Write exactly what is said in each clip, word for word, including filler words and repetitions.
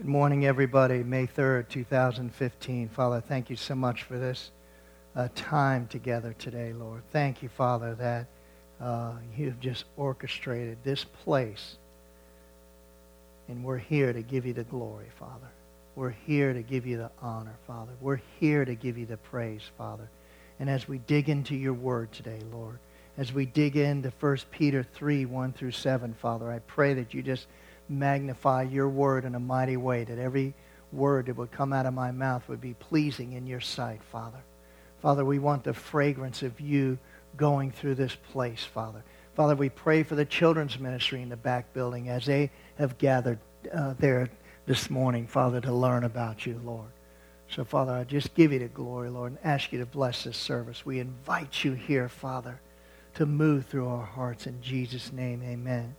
Good morning, everybody. May third, two thousand fifteen. Father, thank you so much for this uh, time together today, Lord. Thank you, Father, that uh, you've just orchestrated this place. And we're here to give you the glory, Father. We're here to give you the honor, Father. We're here to give you the praise, Father. And as we dig into your word today, Lord, as we dig into First Peter three, one through seven, Father, I pray that you just magnify your word in a mighty way, that every word that would come out of my mouth would be pleasing in your sight, Father. Father, we want the fragrance of you going through this place, Father. Father, we pray for the children's ministry in the back building as they have gathered uh, there this morning, Father, to learn about you, Lord. So, Father, I just give you the glory, Lord, and ask you to bless this service. We invite you here, Father, to move through our hearts. In Jesus' name, amen.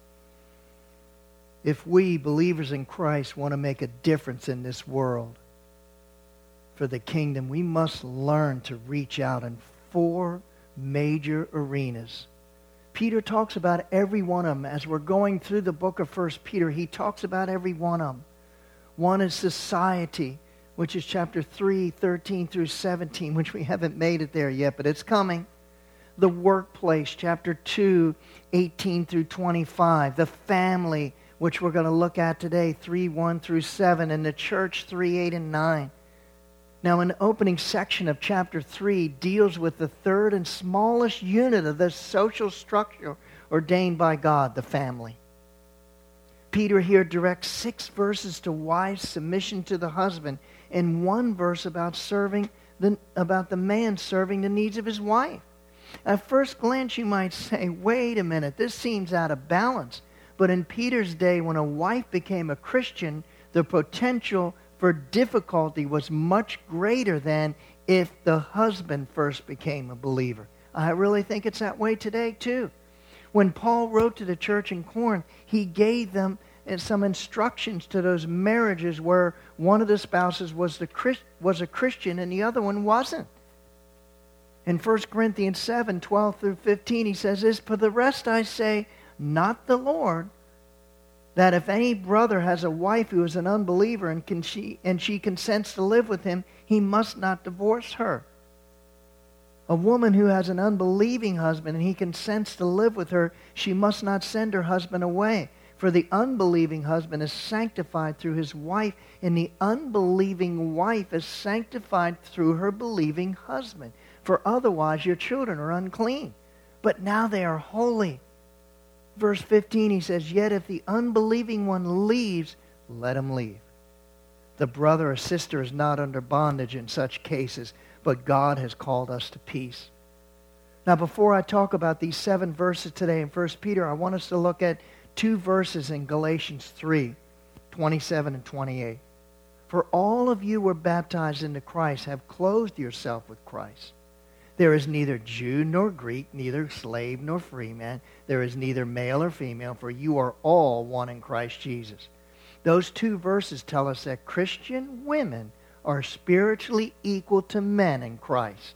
If we, believers in Christ, want to make a difference in this world for the kingdom, we must learn to reach out in four major arenas. Peter talks about every one of them. As we're going through the book of First Peter, he talks about every one of them. One is society, which is chapter three, thirteen through seventeen, which we haven't made it there yet, but it's coming. The workplace, chapter two, eighteen through twenty-five. The family, which we're going to look at today, three, one through seven, and the church, three, eight, and nine. Now, an opening section of chapter three deals with the third and smallest unit of the social structure ordained by God, the family. Peter here directs six verses to wives' submission to the husband, and one verse about serving the, about the man serving the needs of his wife. At first glance, you might say, wait a minute, this seems out of balance. But in Peter's day, when a wife became a Christian, the potential for difficulty was much greater than if the husband first became a believer. I really think it's that way today, too. When Paul wrote to the church in Corinth, he gave them some instructions to those marriages where one of the spouses was, the Christ, was a Christian and the other one wasn't. In First Corinthians seven, twelve through fifteen, he says this, "For the rest I say, not the Lord, that if any brother has a wife who is an unbeliever and can she and she consents to live with him, he must not divorce her. A woman who has an unbelieving husband and he consents to live with her, she must not send her husband away. For the unbelieving husband is sanctified through his wife, and the unbelieving wife is sanctified through her believing husband. For otherwise your children are unclean, but now they are holy." Verse fifteen, he says, "Yet if the unbelieving one leaves, let him leave. The brother or sister is not under bondage in such cases, but God has called us to peace." Now, before I talk about these seven verses today in First Peter, I want us to look at two verses in Galatians three, twenty-seven and twenty-eight. "For all of you were baptized into Christ, have clothed yourself with Christ. There is neither Jew nor Greek, neither slave nor free man. There is neither male or female, for you are all one in Christ Jesus." Those two verses tell us that Christian women are spiritually equal to men in Christ.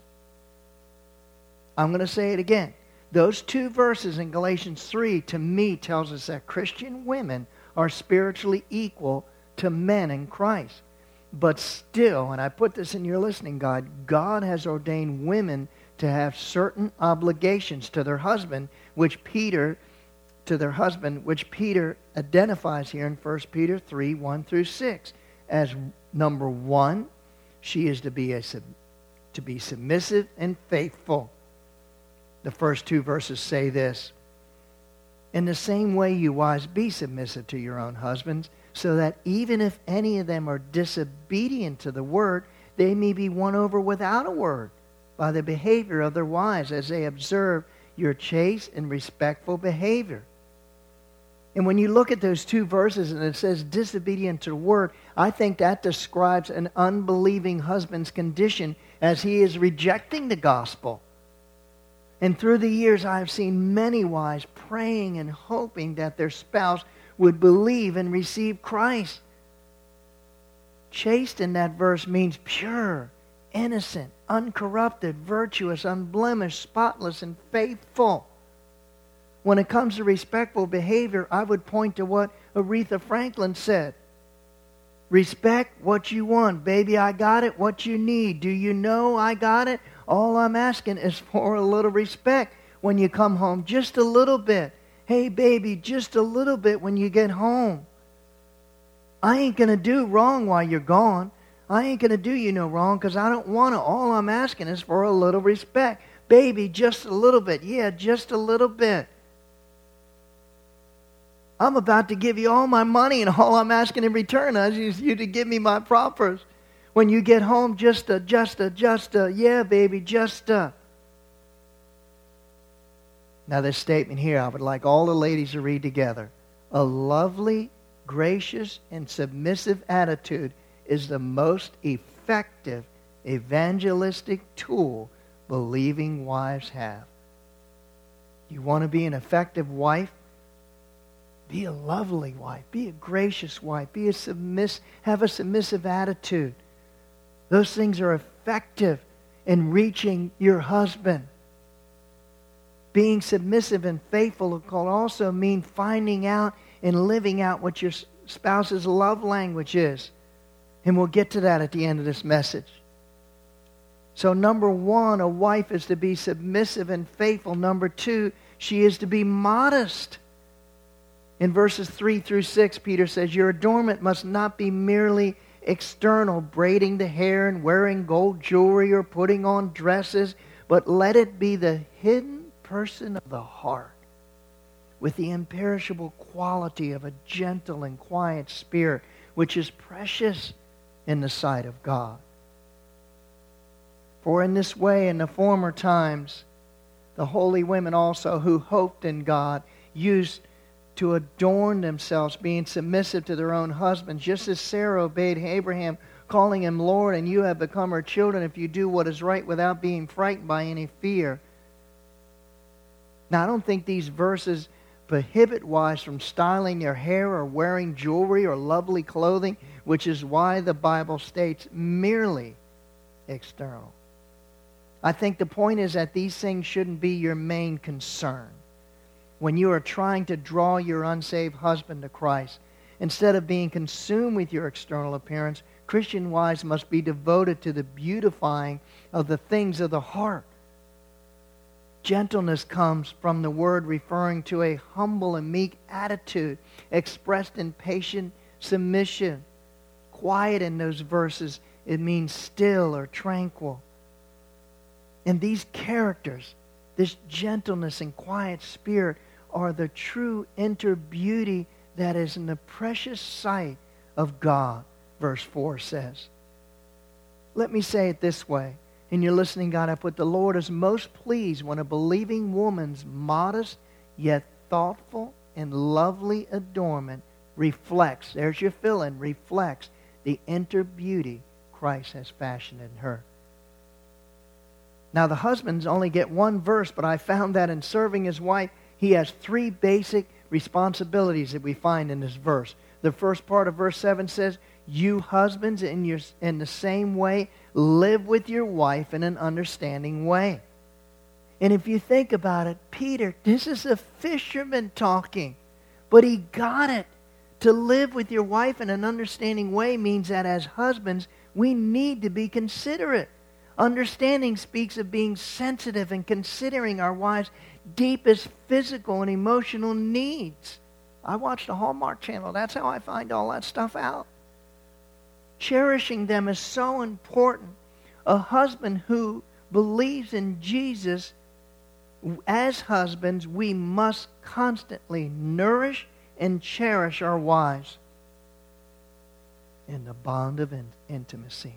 I'm going to say it again. Those two verses in Galatians three, to me, tells us that Christian women are spiritually equal to men in Christ. But still, and I put this in your listening guide, God has ordained women to have certain obligations to their husband, which Peter, to their husband, which Peter identifies here in First Peter three, one through six. As number one, she is to be a to be submissive and faithful. The first two verses say this, "In the same way, you wives, be submissive to your own husbands, so that even if any of them are disobedient to the word, they may be won over without a word by the behavior of their wives as they observe your chaste and respectful behavior." And when you look at those two verses and it says disobedient to the word, I think that describes an unbelieving husband's condition as he is rejecting the gospel. And through the years, I have seen many wives praying and hoping that their spouse would believe and receive Christ. Chaste in that verse means pure, innocent, uncorrupted, virtuous, unblemished, spotless, and faithful. When it comes to respectful behavior, I would point to what Aretha Franklin said. Respect what you want. Baby, I got it. What you need. Do you know I got it? All I'm asking is for a little respect when you come home. Just a little bit. Hey, baby, just a little bit when you get home. I ain't going to do wrong while you're gone. I ain't going to do you no wrong because I don't want to. All I'm asking is for a little respect. Baby, just a little bit. Yeah, just a little bit. I'm about to give you all my money, and all I'm asking in return is you to give me my propers. When you get home, just a, just a, just a, yeah, baby, just a. Now this statement here, I would like all the ladies to read together. A lovely, gracious, and submissive attitude is the most effective evangelistic tool believing wives have. You want to be an effective wife? Be a lovely wife. Be a gracious wife. Be a submiss- have a submissive attitude. Those things are effective in reaching your husband. Being submissive and faithful can also mean finding out and living out what your spouse's love language is. And we'll get to that at the end of this message. So number one, a wife is to be submissive and faithful. Number two, she is to be modest. In verses three through six, Peter says, your adornment must not be merely external, braiding the hair and wearing gold jewelry or putting on dresses, but let it be the hidden person of the heart with the imperishable quality of a gentle and quiet spirit, which is precious in the sight of God. For in this way, in the former times, the holy women also who hoped in God used to adorn themselves, being submissive to their own husbands, just as Sarah obeyed Abraham, calling him Lord, and you have become her children if you do what is right without being frightened by any fear. Now, I don't think these verses prohibit wives from styling their hair or wearing jewelry or lovely clothing, which is why the Bible states merely external. I think the point is that these things shouldn't be your main concern when you are trying to draw your unsaved husband to Christ. Instead of being consumed with your external appearance, Christian wives must be devoted to the beautifying of the things of the heart. Gentleness comes from the word referring to a humble and meek attitude expressed in patient submission. Quiet in those verses, it means still or tranquil. And these characters, this gentleness and quiet spirit, are the true inner beauty that is in the precious sight of God, verse four says. Let me say it this way. In your listening, God, I put the Lord is most pleased when a believing woman's modest yet thoughtful and lovely adornment reflects, there's your fill-in, reflects the inner beauty Christ has fashioned in her. Now the husbands only get one verse, but I found that in serving his wife, he has three basic responsibilities that we find in this verse. The first part of verse seven says, you husbands in, your, in the same way live with your wife in an understanding way. And if you think about it, Peter, this is a fisherman talking, but he got it. To live with your wife in an understanding way means that as husbands, we need to be considerate. Understanding speaks of being sensitive and considering our wives' deepest physical and emotional needs. I watch the Hallmark Channel. That's how I find all that stuff out. Cherishing them is so important. A husband who believes in Jesus, as husbands, we must constantly nourish and cherish our wives in the bond of in- intimacy.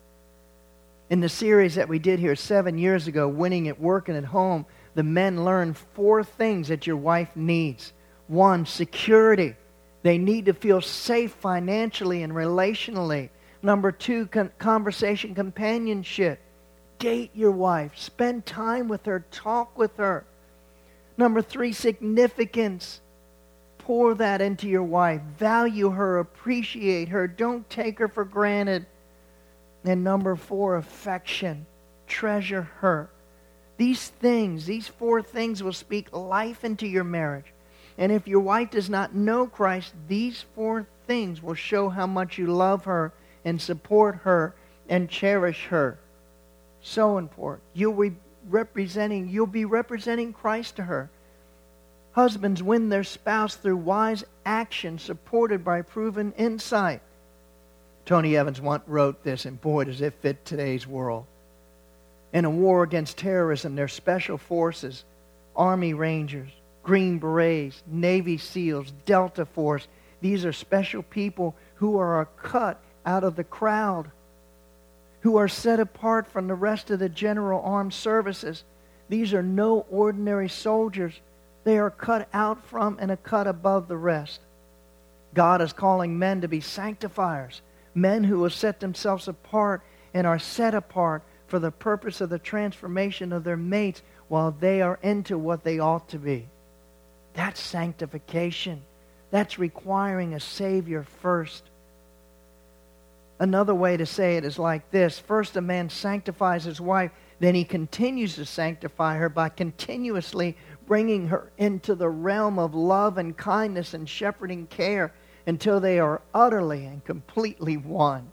In the series that we did here seven years ago, Winning at Work and at Home, the men learned four things that your wife needs. One, security. They need to feel safe financially and relationally. Number two, con- conversation companionship. Date your wife. Spend time with her. Talk with her. Number three, significance. Pour that into your wife. Value her. Appreciate her. Don't take her for granted. And number four, affection. Treasure her. These things, these four things will speak life into your marriage. And if your wife does not know Christ, these four things will show how much you love her and support her and cherish her. So important. You'll be representing, you'll be representing Christ to her. Husbands win their spouse through wise action supported by proven insight. Tony Evans once wrote this, and boy, does it fit today's world. In a war against terrorism, their special forces, Army Rangers, Green Berets, Navy SEALs, Delta Force, these are special people who are cut out of the crowd, who are set apart from the rest of the general armed services. These are no ordinary soldiers. They are cut out from and a cut above the rest. God is calling men to be sanctifiers, men who will set themselves apart and are set apart for the purpose of the transformation of their mates while they are into what they ought to be. That's sanctification. That's requiring a Savior first. Another way to say it is like this. First, a man sanctifies his wife. Then he continues to sanctify her by continuously bringing her into the realm of love and kindness and shepherding care until they are utterly and completely one.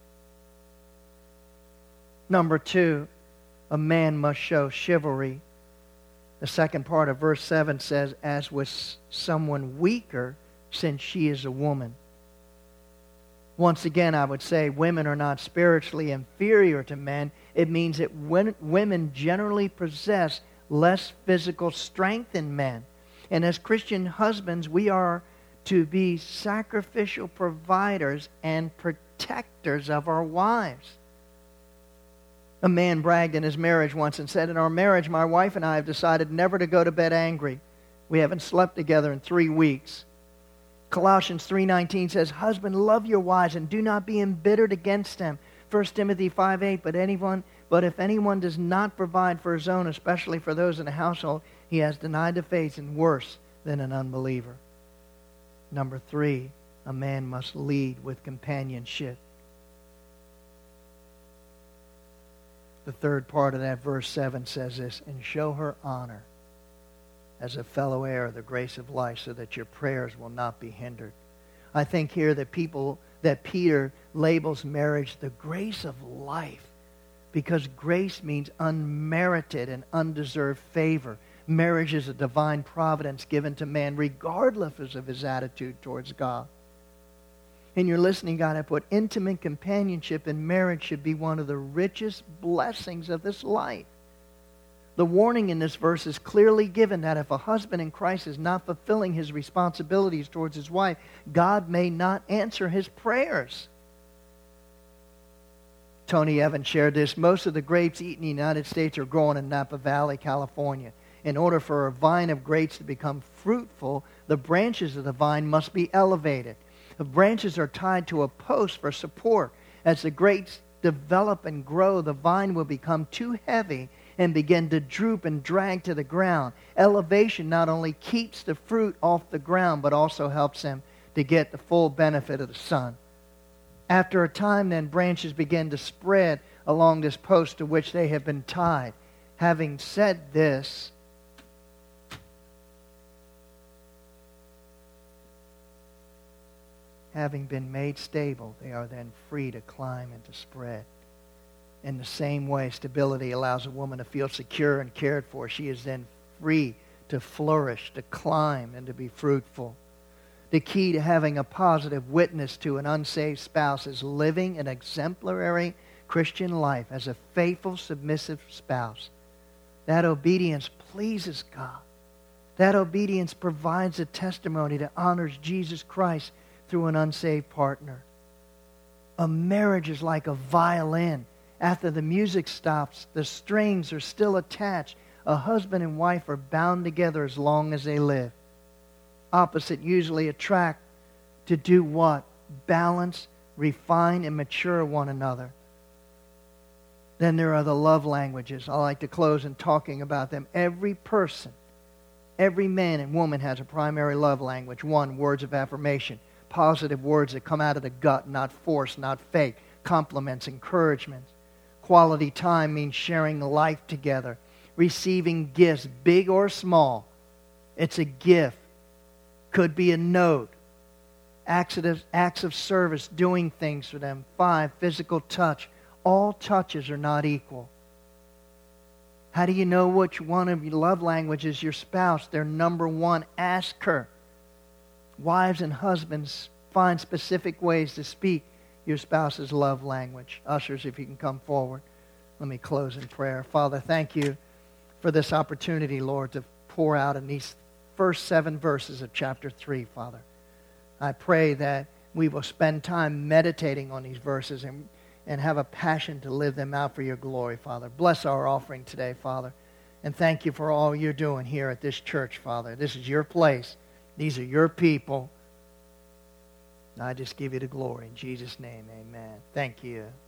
Number two, a man must show chivalry. The second part of verse seven says, as with someone weaker, since she is a woman. Once again, I would say women are not spiritually inferior to men. It means that when, women generally possess less physical strength than men. And as Christian husbands, we are to be sacrificial providers and protectors of our wives. A man bragged in his marriage once and said, in our marriage, my wife and I have decided never to go to bed angry. We haven't slept together in three weeks. Colossians three nineteen says, husband, love your wives and do not be embittered against them. First Timothy five eight, but anyone, but if anyone does not provide for his own, especially for those in the household, he has denied the faith and worse than an unbeliever. Number three, a man must lead with companionship. The third part of that verse seven says this, and show her honor as a fellow heir of the grace of life so that your prayers will not be hindered. I think here that people, that Peter labels marriage the grace of life because grace means unmerited and undeserved favor. Marriage is a divine providence given to man regardless of his attitude towards God. In your listening guide, I put intimate companionship in marriage should be one of the richest blessings of this life. The warning in this verse is clearly given that if a husband in Christ is not fulfilling his responsibilities towards his wife, God may not answer his prayers. Tony Evans shared this. Most of the grapes eaten in the United States are grown in Napa Valley, California. In order for a vine of grapes to become fruitful, the branches of the vine must be elevated. The branches are tied to a post for support. As the grapes develop and grow, the vine will become too heavy and begin to droop and drag to the ground. Elevation not only keeps the fruit off the ground, but also helps them to get the full benefit of the sun. After a time, then, branches begin to spread along this post to which they have been tied. Having said this, having been made stable, they are then free to climb and to spread. In the same way, stability allows a woman to feel secure and cared for. She is then free to flourish, to climb, and to be fruitful. The key to having a positive witness to an unsaved spouse is living an exemplary Christian life as a faithful, submissive spouse. That obedience pleases God. That obedience provides a testimony that honors Jesus Christ through an unsaved partner. A marriage is like a violin. After the music stops, the strings are still attached. A husband and wife are bound together as long as they live. Opposite usually attract to do what? Balance, refine, and mature one another. Then there are the love languages. I like to close in talking about them. Every person, every man and woman has a primary love language. One, words of affirmation. Positive words that come out of the gut, not forced, not fake. Compliments, encouragements. Quality time means sharing life together. Receiving gifts, big or small. It's a gift. Could be a note. acts of, acts of service, doing things for them. Five, physical touch. All touches are not equal. How do you know which one of your love languages is your spouse? They're number one. Ask her. Wives and husbands, find specific ways to speak your spouse's love language. Ushers, if you can come forward. Let me close in prayer. Father, thank you for this opportunity, Lord, to pour out in these first seven verses of chapter three, Father. I pray that we will spend time meditating on these verses and, and have a passion to live them out for your glory, Father. Bless our offering today, Father. And thank you for all you're doing here at this church, Father. This is your place. These are your people. And I just give you the glory. In Jesus' name, amen. Thank you.